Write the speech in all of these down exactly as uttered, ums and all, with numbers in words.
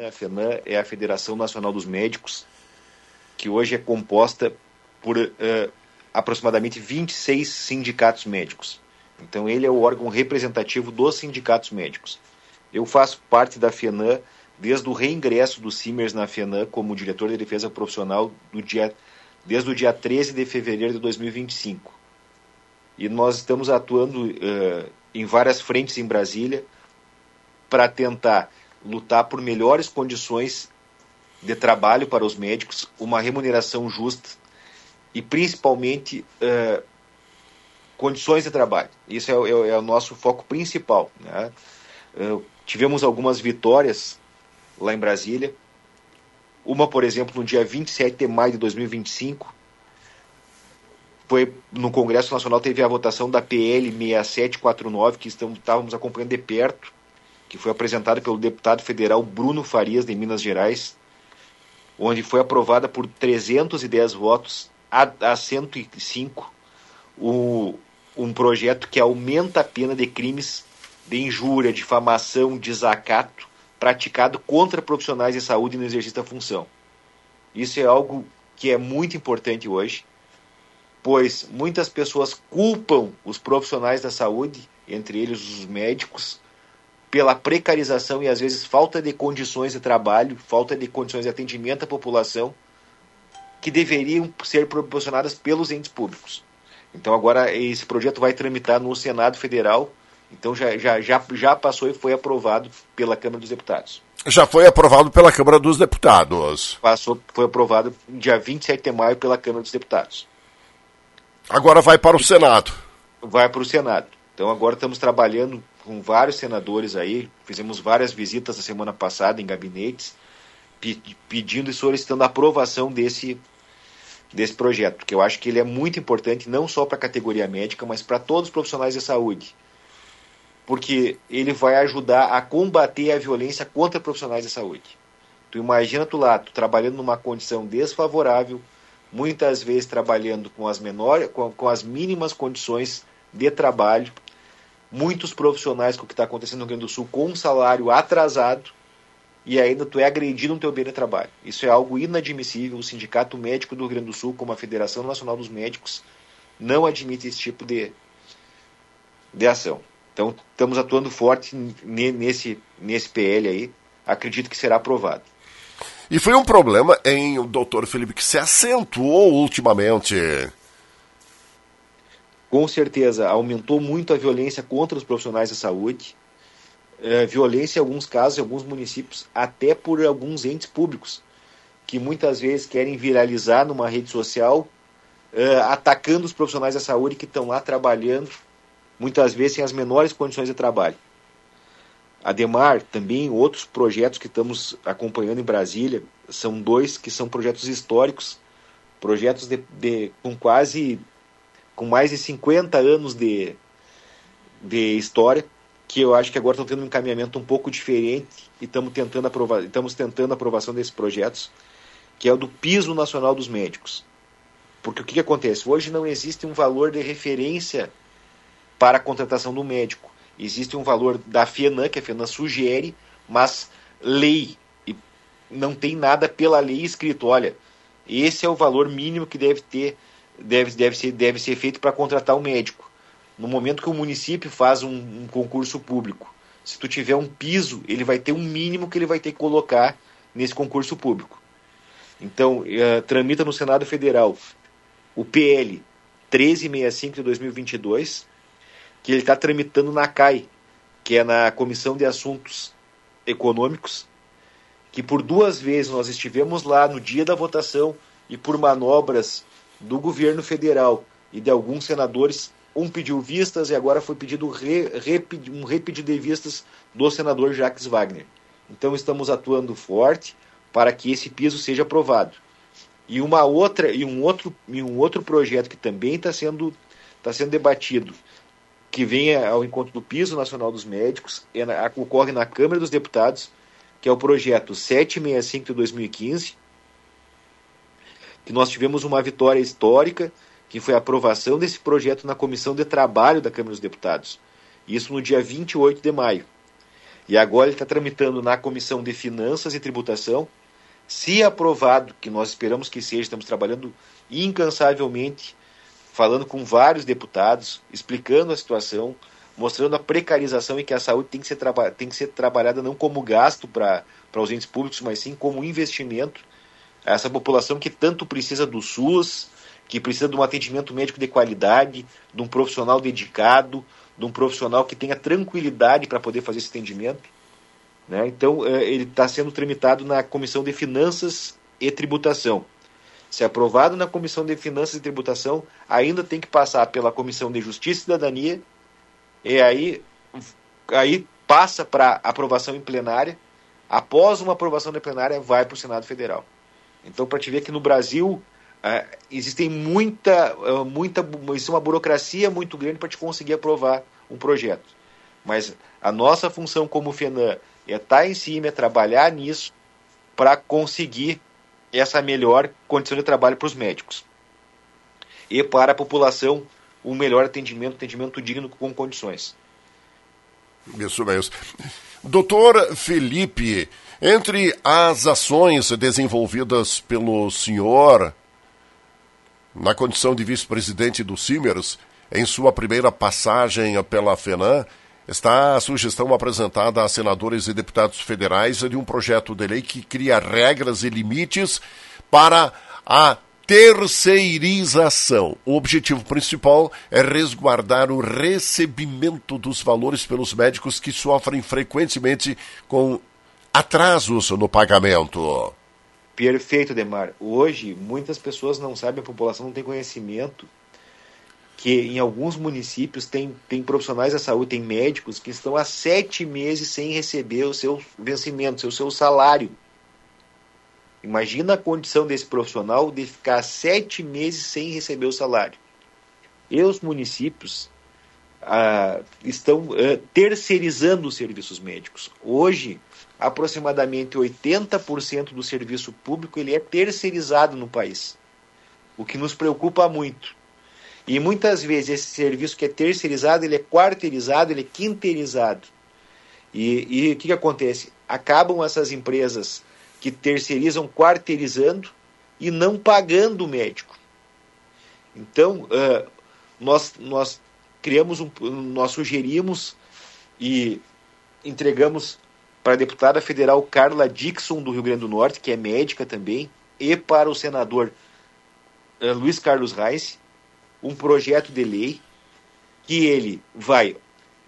Né? A FENAM é a Federação Nacional dos Médicos, que hoje é composta por uh, aproximadamente vinte e seis sindicatos médicos. Então ele é o órgão representativo dos sindicatos médicos. Eu faço parte da FENAM desde o reingresso do Simers na FENAM como diretor de defesa profissional do dia, desde o dia treze de fevereiro de dois mil e vinte e cinco. E nós estamos atuando uh, em várias frentes em Brasília para tentar lutar por melhores condições de trabalho para os médicos, uma remuneração justa e principalmente uh, condições de trabalho. Isso é, é, é o nosso foco principal. Né? Uh, tivemos algumas vitórias lá em Brasília. Uma, por exemplo, no dia vinte e sete de maio de dois mil e vinte e cinco, foi no Congresso Nacional, teve a votação da P L seis sete quatro nove, que estamos, estávamos acompanhando de perto, que foi apresentada pelo deputado federal Bruno Farias, de Minas Gerais, onde foi aprovada por trezentos e dez votos a, a cento e cinco o, um projeto que aumenta a pena de crimes de injúria, difamação, desacato praticado contra profissionais de saúde no exercício da função. Isso é algo que é muito importante hoje, pois muitas pessoas culpam os profissionais da saúde, entre eles os médicos, pela precarização e às vezes falta de condições de trabalho, falta de condições de atendimento à população, que deveriam ser proporcionadas pelos entes públicos. Então agora esse projeto vai tramitar no Senado Federal, então já, já, já, já passou e foi aprovado pela Câmara dos Deputados. Já foi aprovado pela Câmara dos Deputados. Passou, foi aprovado dia vinte e sete de maio pela Câmara dos Deputados. Agora vai para o Senado. Vai para o Senado. Então agora estamos trabalhando com vários senadores aí, fizemos várias visitas na semana passada em gabinetes, pedindo e solicitando a aprovação desse, desse projeto, porque eu acho que ele é muito importante não só para a categoria médica, mas para todos os profissionais de saúde, porque ele vai ajudar a combater a violência contra profissionais de saúde. Tu imagina tu lá, tu trabalhando numa condição desfavorável, muitas vezes trabalhando com as menores, com, com as mínimas condições de trabalho, muitos profissionais com o que está acontecendo no Rio Grande do Sul com um salário atrasado, e ainda tu é agredido no teu bem de trabalho. Isso é algo inadmissível. O Sindicato Médico do Rio Grande do Sul, como a Federação Nacional dos Médicos, não admite esse tipo de, de ação. Então, estamos atuando forte nesse, nesse P L aí. Acredito que será aprovado. E foi um problema, hein, doutor Felipe, que se acentuou ultimamente. Com certeza, aumentou muito a violência contra os profissionais da saúde. É, violência, em alguns casos, em alguns municípios, até por alguns entes públicos, que muitas vezes querem viralizar numa rede social, é, atacando os profissionais da saúde que estão lá trabalhando, muitas vezes sem as menores condições de trabalho. Ademar, também outros projetos que estamos acompanhando em Brasília, são dois que são projetos históricos, projetos de, de, com quase, com mais de cinquenta anos de, de história, que eu acho que agora estão tendo um encaminhamento um pouco diferente e estamos tentando, aprovar, estamos tentando a aprovação desses projetos, que é o do Piso Nacional dos Médicos. Porque o que, que acontece? Hoje não existe um valor de referência para a contratação do médico. Existe um valor da FENAM, que a FENAM sugere, mas lei, e não tem nada pela lei escrito. Olha, esse é o valor mínimo que deve ter, deve, deve, ser, deve ser feito para contratar um médico. No momento que o município faz um, um concurso público, se tu tiver um piso, ele vai ter um mínimo que ele vai ter que colocar nesse concurso público. Então, uh, tramita no Senado Federal o P L treze sessenta e cinco de dois mil e vinte e dois, que ele está tramitando na C A I, que é na Comissão de Assuntos Econômicos, que por duas vezes nós estivemos lá no dia da votação e por manobras do governo federal e de alguns senadores, um pediu vistas e agora foi pedido re, re, um repedido de vistas do senador Jacques Wagner. Então estamos atuando forte para que esse piso seja aprovado. E uma outra e um outro e um outro projeto que também está sendo está sendo debatido, que vem ao encontro do Piso Nacional dos Médicos, é na, ocorre na Câmara dos Deputados, que é o projeto setecentos e sessenta e cinco de dois mil e quinze, que nós tivemos uma vitória histórica, que foi a aprovação desse projeto na Comissão de Trabalho da Câmara dos Deputados. Isso no dia vinte e oito de maio. E agora ele está tramitando na Comissão de Finanças e Tributação. Se aprovado, que nós esperamos que seja, estamos trabalhando incansavelmente, falando com vários deputados, explicando a situação, mostrando a precarização e que a saúde tem que ser, traba- tem que ser trabalhada não como gasto para os entes públicos, mas sim como investimento. Essa população que tanto precisa do SUS, que precisa de um atendimento médico de qualidade, de um profissional dedicado, de um profissional que tenha tranquilidade para poder fazer esse atendimento. Né? Então, ele está sendo tramitado na Comissão de Finanças e Tributação. Se aprovado na Comissão de Finanças e Tributação, ainda tem que passar pela Comissão de Justiça e Cidadania, e aí, aí passa para aprovação em plenária. Após uma aprovação na plenária, vai para o Senado Federal. Então, para te ver que no Brasil uh, existem muita, uh, muita, existe uma burocracia muito grande para te conseguir aprovar um projeto. Mas a nossa função como FENAM é estar em cima, é trabalhar nisso para conseguir essa melhor condição de trabalho para os médicos. E para a população, um melhor atendimento, atendimento digno com condições. Isso mesmo. Doutor Felipe, entre as ações desenvolvidas pelo senhor na condição de vice-presidente do Simers, em sua primeira passagem pela FENAM, está a sugestão apresentada a senadores e deputados federais de um projeto de lei que cria regras e limites para a terceirização. O objetivo principal é resguardar o recebimento dos valores pelos médicos que sofrem frequentemente com atrasos no pagamento. Perfeito, Demar. Hoje, muitas pessoas não sabem, a população não tem conhecimento que em alguns municípios tem, tem profissionais da saúde, tem médicos que estão há sete meses sem receber o seu vencimento, o seu salário. Imagina a condição desse profissional de ficar sete meses sem receber o salário. E os municípios ah, estão ah, terceirizando os serviços médicos. Hoje, aproximadamente oitenta por cento do serviço público ele é terceirizado no país, o que nos preocupa muito. E muitas vezes esse serviço que é terceirizado, ele é quarteirizado, ele é quinteirizado. E, e o que, que acontece? Acabam essas empresas que terceirizam quarteirizando e não pagando o médico. Então, uh, nós, nós criamos, um, nós sugerimos e entregamos para a deputada federal Carla Dixon, do Rio Grande do Norte, que é médica também, e para o senador uh, Luiz Carlos Reis, um projeto de lei que ele vai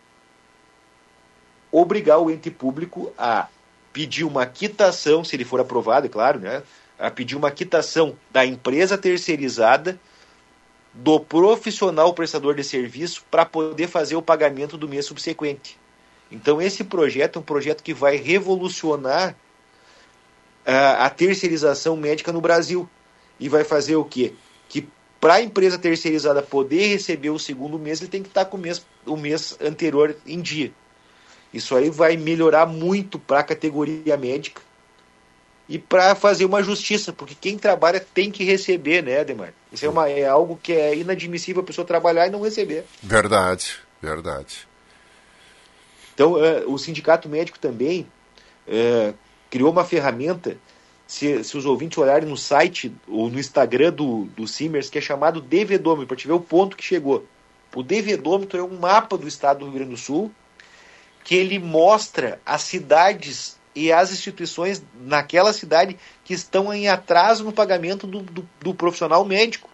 obrigar o ente público a pedir uma quitação, se ele for aprovado, é claro, né? A pedir uma quitação da empresa terceirizada do profissional prestador de serviço para poder fazer o pagamento do mês subsequente. Então esse projeto é um projeto que vai revolucionar a, a terceirização médica no Brasil e vai fazer o quê? Que para a empresa terceirizada poder receber o segundo mês, ele tem que estar com o mês, o mês anterior em dia. Isso aí vai melhorar muito para a categoria médica e para fazer uma justiça, porque quem trabalha tem que receber, né, Ademar? Isso é, uma, é algo que é inadmissível a pessoa trabalhar e não receber. Verdade, verdade. Então, uh, o Sindicato Médico também uh, criou uma ferramenta. Se, se os ouvintes olharem no site ou no Instagram do, do Simers, que é chamado DVdômetro, para te ver o ponto que chegou. O DVdômetro é um mapa do estado do Rio Grande do Sul, que ele mostra as cidades e as instituições naquela cidade que estão em atraso no pagamento do, do, do profissional médico.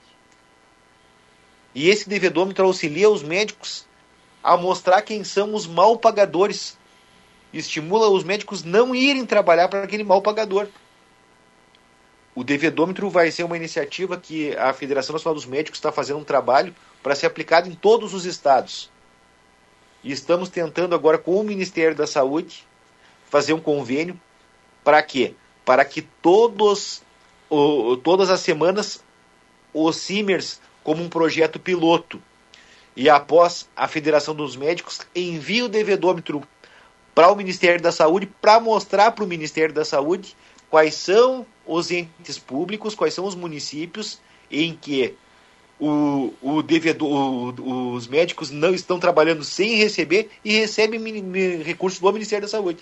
E esse DVdômetro auxilia os médicos a mostrar quem são os mal pagadores. Estimula os médicos não irem trabalhar para aquele mal pagador. O DVdômetro vai ser uma iniciativa que a Federação Nacional dos Médicos está fazendo um trabalho para ser aplicado em todos os estados. E estamos tentando agora com o Ministério da Saúde fazer um convênio para quê? Para que todos, o, todas as semanas o Simers, como um projeto piloto, e após a Federação dos Médicos, envie o DVdômetro para o Ministério da Saúde para mostrar para o Ministério da Saúde quais são os entes públicos, quais são os municípios em que o, o devedor, o, os médicos não estão trabalhando sem receber e recebem mi, mi, recursos do Ministério da Saúde.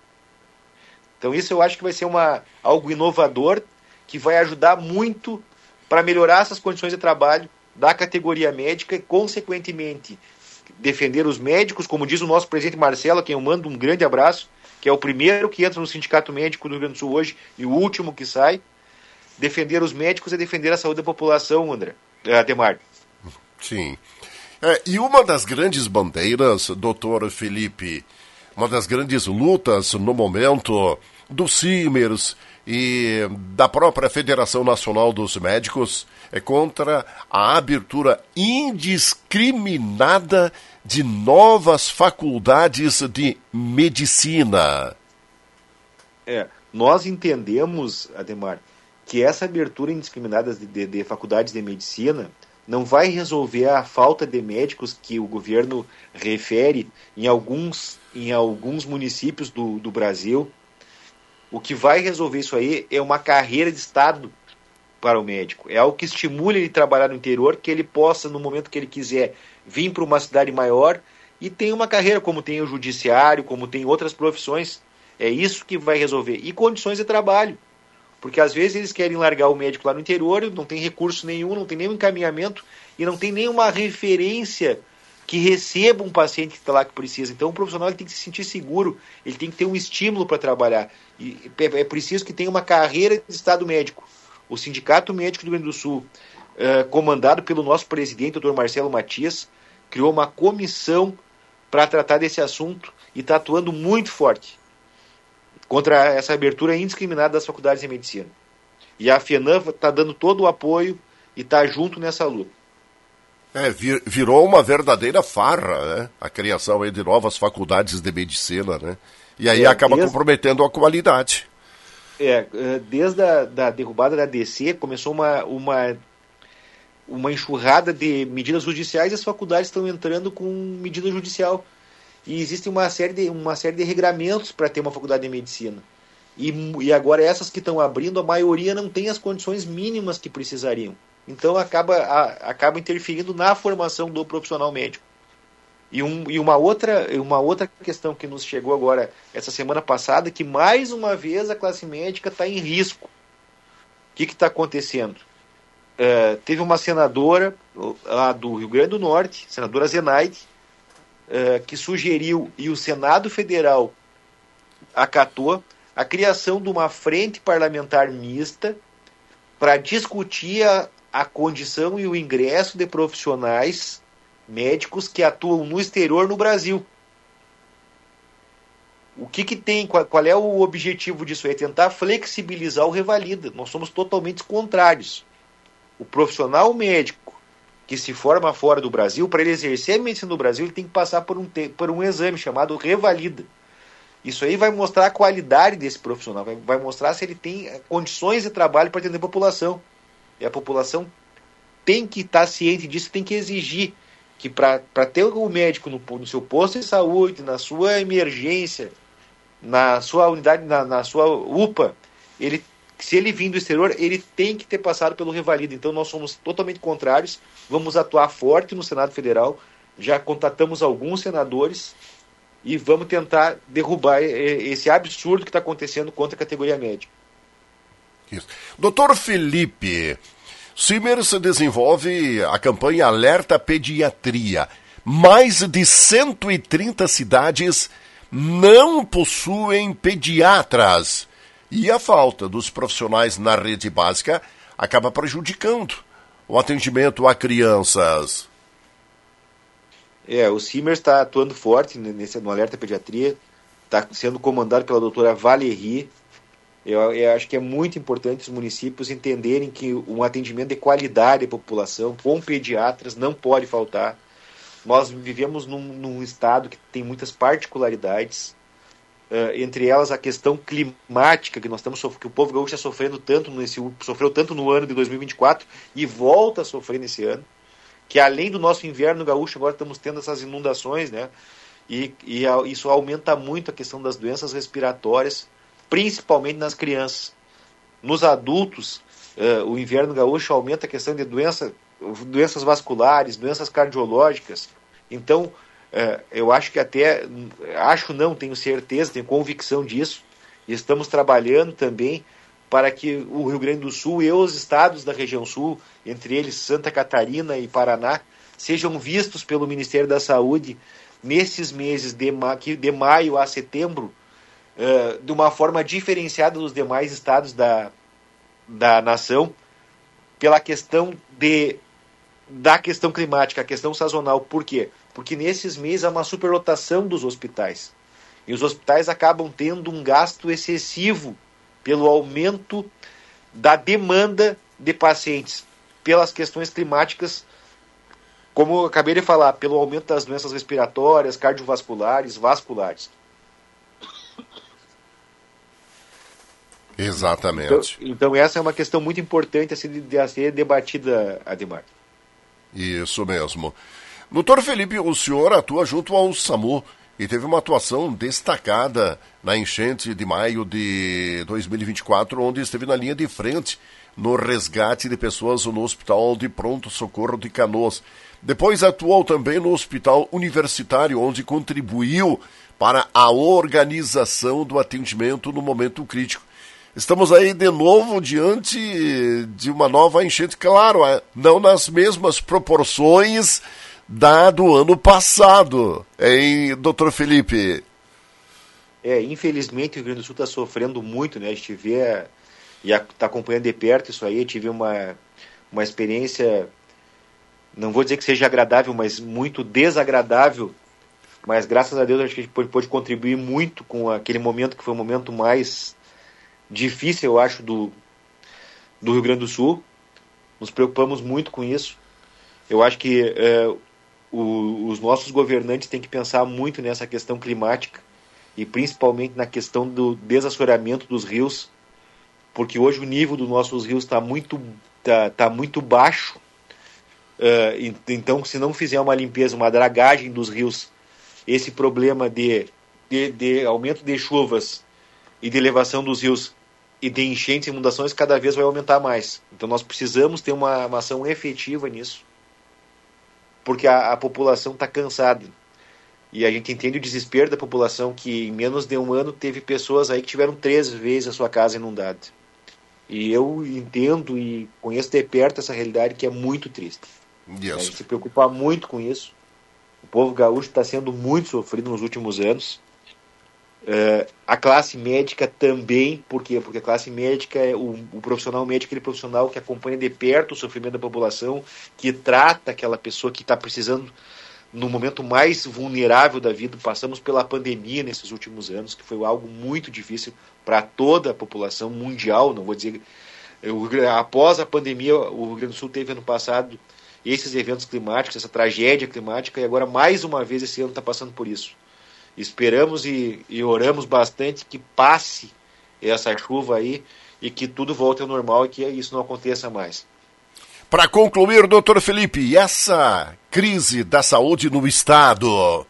Então isso eu acho que vai ser uma, algo inovador que vai ajudar muito para melhorar essas condições de trabalho da categoria médica e, consequentemente, defender os médicos, como diz o nosso presidente Marcelo, a quem eu mando um grande abraço, que é o primeiro que entra no Sindicato Médico do Rio Grande do Sul hoje e o último que sai. Defender os médicos é defender a saúde da população, André. Ademar. Sim. É, e uma das grandes bandeiras, doutor Felipe, uma das grandes lutas no momento do Simers e da própria Federação Nacional dos Médicos é contra a abertura indiscriminada de novas faculdades de medicina. É, nós entendemos, Ademar, que essa abertura indiscriminada de, de, de faculdades de medicina não vai resolver a falta de médicos que o governo refere em alguns, em alguns municípios do, do Brasil. O que vai resolver isso aí é uma carreira de Estado para o médico. É algo que estimule ele a trabalhar no interior, que ele possa, no momento que ele quiser, vir para uma cidade maior e tenha uma carreira, como tem o judiciário, como tem outras profissões. É isso que vai resolver. E condições de trabalho. Porque às vezes eles querem largar o médico lá no interior, não tem recurso nenhum, não tem nenhum encaminhamento e não tem nenhuma referência que receba um paciente que está lá que precisa. Então o profissional ele tem que se sentir seguro, ele tem que ter um estímulo para trabalhar. E é preciso que tenha uma carreira de Estado médico. O Sindicato Médico do Rio Grande do Sul, uh, comandado pelo nosso presidente, doutor Marcelo Matias, criou uma comissão para tratar desse assunto e está atuando muito forte contra essa abertura indiscriminada das faculdades de medicina. E a FENAM está dando todo o apoio e está junto nessa luta. É, vir, virou uma verdadeira farra, né? A criação aí de novas faculdades de medicina, né? E aí é, acaba desde, comprometendo a qualidade. É, desde a da derrubada da D C, começou uma, uma, uma enxurrada de medidas judiciais e as faculdades estão entrando com medida judicial. E existe uma série de, uma série de regramentos para ter uma faculdade de medicina. E, e agora essas que estão abrindo, a maioria não tem as condições mínimas que precisariam. Então acaba, a, acaba interferindo na formação do profissional médico. E, um, e uma, outra, uma outra questão que nos chegou agora, essa semana passada, que mais uma vez a classe médica está em risco. O que está acontecendo? É, teve uma senadora lá do Rio Grande do Norte, senadora Zenaide, é, que sugeriu, e o Senado Federal acatou, a criação de uma frente parlamentar mista para discutir a, a condição e o ingresso de profissionais médicos que atuam no exterior no Brasil. O que que tem, qual, qual é o objetivo disso? É tentar flexibilizar o revalida. Nós somos totalmente contrários. O profissional médico que se forma fora do Brasil, para ele exercer a medicina no Brasil, ele tem que passar por um, te, por um exame chamado revalida. Isso aí vai mostrar a qualidade desse profissional, vai, vai mostrar se ele tem condições de trabalho para atender a população. E a população tem que estar ciente disso, tem que exigir que para ter o médico no, no seu posto de saúde, na sua emergência, na sua unidade, na, na sua U P A, ele, se ele vir do exterior, ele tem que ter passado pelo revalida. Então nós somos totalmente contrários, vamos atuar forte no Senado Federal, já contatamos alguns senadores e vamos tentar derrubar esse absurdo que está acontecendo contra a categoria médica. Isso. Doutor Felipe, Simers desenvolve a campanha Alerta Pediatria. Mais de cento e trinta cidades não possuem pediatras. E a falta dos profissionais na rede básica acaba prejudicando o atendimento a crianças. É, o Simers está atuando forte nesse, no Alerta Pediatria, está sendo comandado pela doutora Valérie. Eu, eu acho que é muito importante os municípios entenderem que um atendimento de qualidade à população, com pediatras, não pode faltar. Nós vivemos num, num estado que tem muitas particularidades, uh, entre elas a questão climática, que nós estamos que o povo gaúcho está sofrendo tanto, nesse, sofreu tanto no ano de dois mil e vinte e quatro e volta a sofrer nesse ano, que além do nosso inverno gaúcho, agora estamos tendo essas inundações, né? E, e a, isso aumenta muito a questão das doenças respiratórias, principalmente nas crianças. Nos adultos, uh, o inverno gaúcho aumenta a questão de doença doenças vasculares, doenças cardiológicas. Então, é, eu acho que até, acho não, tenho certeza, tenho convicção disso, e estamos trabalhando também para que o Rio Grande do Sul e os estados da região sul, entre eles Santa Catarina e Paraná, sejam vistos pelo Ministério da Saúde nesses meses de, ma- de maio a setembro, uh, de uma forma diferenciada dos demais estados da, da nação, pela questão de, da questão climática, a questão sazonal. Por quê? Porque nesses meses há uma superlotação dos hospitais. E os hospitais acabam tendo um gasto excessivo pelo aumento da demanda de pacientes, pelas questões climáticas, como eu acabei de falar, pelo aumento das doenças respiratórias, cardiovasculares, vasculares. Exatamente. Então, então essa é uma questão muito importante a ser, a ser debatida, Ademar. Isso mesmo. Doutor Felipe, o senhor atua junto ao SAMU e teve uma atuação destacada na enchente de maio de dois mil e vinte e quatro, onde esteve na linha de frente no resgate de pessoas no Hospital de Pronto Socorro de Canoas. Depois atuou também no Hospital Universitário, onde contribuiu para a organização do atendimento no momento crítico. Estamos aí de novo diante de uma nova enchente, claro, não nas mesmas proporções da do ano passado, hein, doutor Felipe? É, infelizmente o Rio Grande do Sul está sofrendo muito, né? A gente vê e está acompanhando de perto isso aí. Eu tive uma, uma experiência, não vou dizer que seja agradável, mas muito desagradável, mas graças a Deus acho que a gente pôde, pôde contribuir muito com aquele momento que foi o momento mais difícil, eu acho, do, do Rio Grande do Sul. Nos preocupamos muito com isso. Eu acho que é, o, os nossos governantes têm que pensar muito nessa questão climática e principalmente na questão do desassoreamento dos rios, porque hoje o nível dos nossos rios está muito, tá, tá muito baixo. Uh, então, se não fizer uma limpeza, uma dragagem dos rios, esse problema de, de, de aumento de chuvas e de elevação dos rios e de enchentes e inundações cada vez vai aumentar mais. Então nós precisamos ter uma, uma ação efetiva nisso, porque a, a população está cansada. E a gente entende o desespero da população, que em menos de um ano teve pessoas aí que tiveram três vezes a sua casa inundada. E eu entendo e conheço de perto essa realidade, que é muito triste. Yes. A gente se preocupa muito com isso. O povo gaúcho está sendo muito sofrido nos últimos anos. Uh, a classe médica também, por quê? Porque a classe médica, é o, o profissional médico, aquele profissional que acompanha de perto o sofrimento da população, que trata aquela pessoa que está precisando no momento mais vulnerável da vida. Passamos pela pandemia nesses últimos anos, que foi algo muito difícil para toda a população mundial. Não vou dizer, eu, após a pandemia, o Rio Grande do Sul teve ano passado esses eventos climáticos, essa tragédia climática, e agora mais uma vez esse ano está passando por isso. Esperamos e, e oramos bastante que passe essa chuva aí e que tudo volte ao normal e que isso não aconteça mais. Para concluir, doutor Felipe, essa crise da saúde no Estado?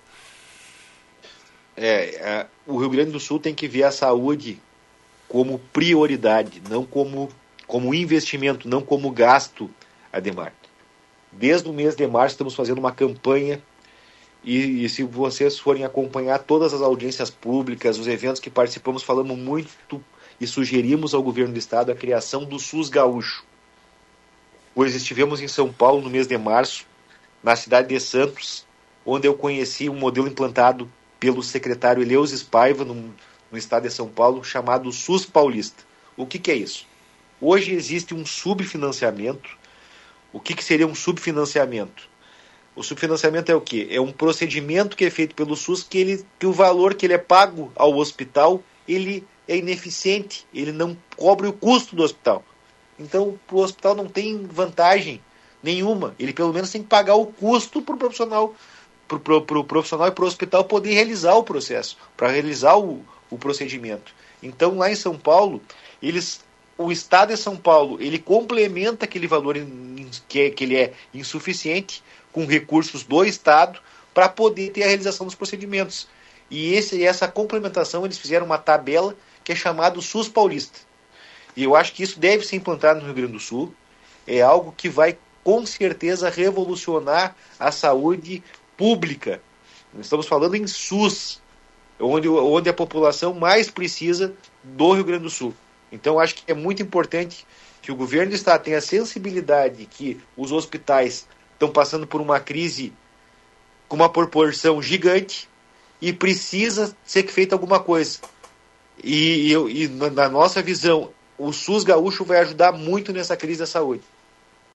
É, é, o Rio Grande do Sul tem que ver a saúde como prioridade, não como, como investimento, não como gasto, Ademar. Desde o mês de março estamos fazendo uma campanha. E, e se vocês forem acompanhar todas as audiências públicas, os eventos que participamos, falamos muito e sugerimos ao governo do estado a criação do SUS gaúcho. Pois estivemos em São Paulo no mês de março, na cidade de Santos, onde eu conheci um modelo implantado pelo secretário Eleusis Paiva, no, no estado de São Paulo, chamado SUS Paulista. O que, que é isso? Hoje existe um subfinanciamento. O que, que seria um subfinanciamento? O subfinanciamento é o quê? É um procedimento que é feito pelo SUS que, ele, que o valor que ele é pago ao hospital, ele é ineficiente, ele não cobre o custo do hospital. Então, o hospital não tem vantagem nenhuma. Ele pelo menos tem que pagar o custo para o profissional, pro, pro, pro profissional e para o hospital poder realizar o processo, para realizar o, o procedimento. Então, lá em São Paulo, eles, o Estado de São Paulo, ele complementa aquele valor in, que, que ele é insuficiente com recursos do Estado para poder ter a realização dos procedimentos. E esse, essa complementação, eles fizeram uma tabela que é chamada SUS Paulista. E eu acho que isso deve ser implantado no Rio Grande do Sul. É algo que vai com certeza revolucionar a saúde pública. Estamos falando em SUS, onde, onde a população mais precisa do Rio Grande do Sul. Então, acho que é muito importante que o governo do estado tenha sensibilidade que os hospitais estão passando por uma crise com uma proporção gigante e precisa ser feita alguma coisa. E, e, e na nossa visão, o SUS gaúcho vai ajudar muito nessa crise da saúde.